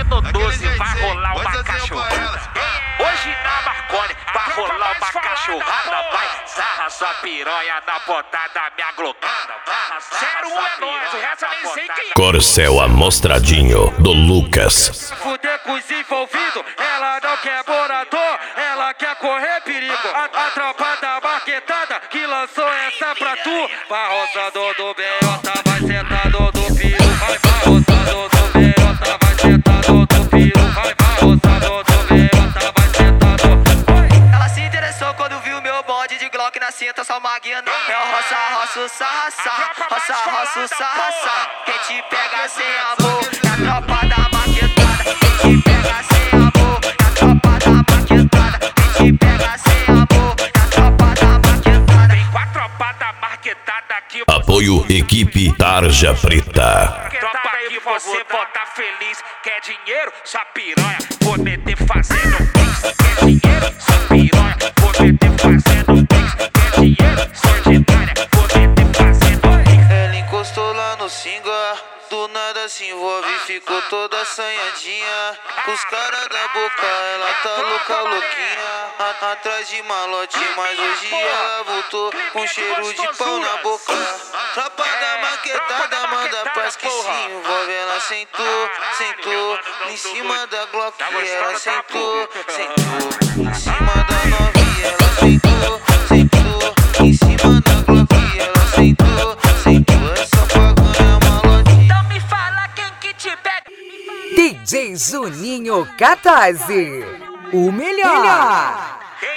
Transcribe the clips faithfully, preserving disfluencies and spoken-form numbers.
aqui no doze vai rolar uma cachorrada. Hoje na Marconi vai rolar uma cachorrada. Vai sarra sua piranha na botada da minha glocada. zero um é nóis, o resto eu nem sei quem é. Corcel Amostradinho do Lucas. Fuder com os envolvidos, ela não quer morador, ela quer correr perigo. A, a tropa da marquetada que lançou essa pra tu. Vai roçador do B J, vai sentado do piro. Vai, vai roçador do B J, vai sentado do piro. Vai, vai roçador do B J, vai sentado. Ela se interessou quando viu meu bonde de Glock na cinta, só maguinha não. É o roça, roça, sarra, sarra, roça, roça, sarra, sarra. Quem te pega sem amor é a tropa da marquetada. Quem te pega sem amor é a tropa da marquetada. Quem te pega sem amor é a tropa da marquetada. Vem com a tropa da marquetada aqui. Apoio Equipe Tarja Preta. Tropa aí você bota feliz. Quer dinheiro? Sua piranha. Vou meter fazendo pix. Quer dinheiro? Sua piranha. Vou meter fazendo pix. Quer dinheiro? Sua ordinária. Vou meter fazendo pix. Ela encostou lá no singa, do nada se envolve e ficou toda assanhadinha. Com os caras da boca, ela tá louca, louquinha. A- atrás de malote, mas hoje ela voltou com cheiro de pau na boca. Tropa da maquetada, manda paz que se envolve. Ela sentou, sentou em cima da Glock. Ela sentou, sentou em cima da novinha. Ela sentou, sentou em cima da Glock. Ela sentou, sentou, essa paganha malote. Então me fala quem que te pega. D J Juninho quatorze, o melhor.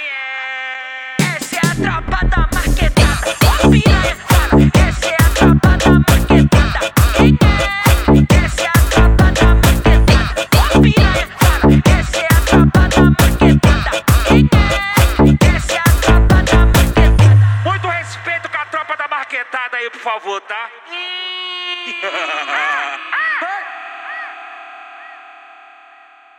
Essa é a tropa da marquetada. Ó piranha, fala. Essa é a tropa da marquetada. Quem é? Essa é a tropa da marquetada. Ó piranha, fala. Essa é a tropa da marquetada. Quem é? Essa é a tropa da marquetada. Muito respeito com a tropa da marquetada aí, por favor, tá?